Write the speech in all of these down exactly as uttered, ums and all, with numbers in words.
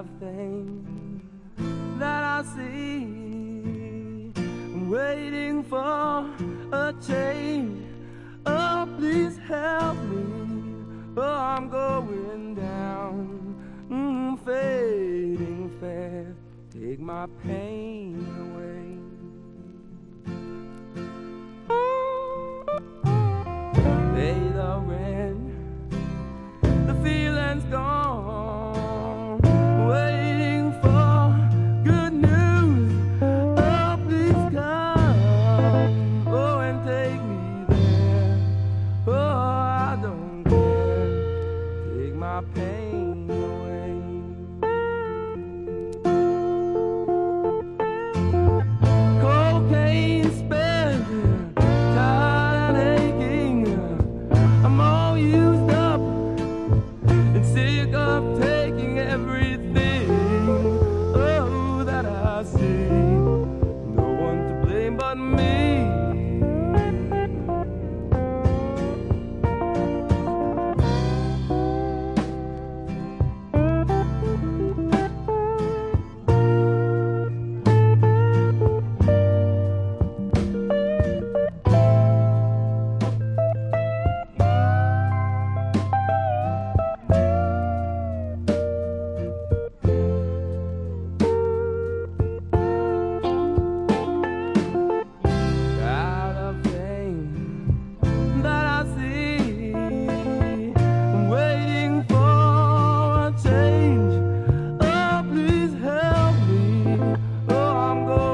of things that I see. I'm waiting for a change. Oh, please help me. Oh, I'm going down, mm, fading fast. Take my pain away. Pay the rent, the feeling's gone. Waiting for good news. Oh, please come. Oh, and take me there. Oh, I don't care. Take my pain away. Cocaine spent, tired and aching. I'm all used up and sick of taking everything, oh, that I see. No one to blame but me.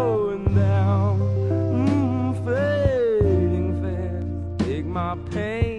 My pain